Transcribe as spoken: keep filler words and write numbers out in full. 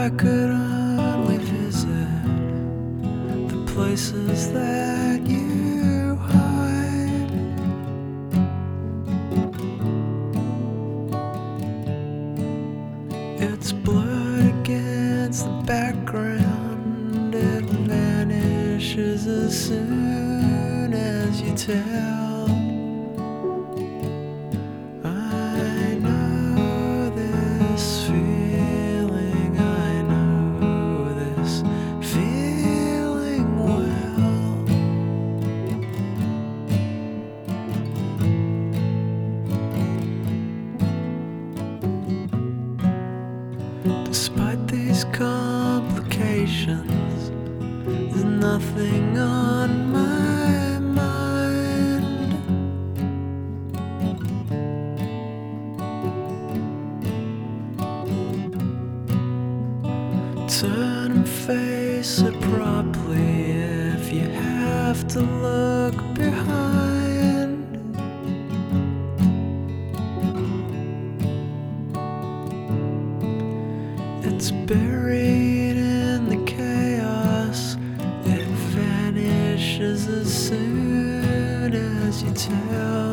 I could only visit the places that you hide. It's blurred against the background. It vanishes as soon as you tell. Despite these complications, there's nothing on my mind. Turn and face it properly if you have to look behind. It's buried in the chaos. It vanishes as soon as you tell.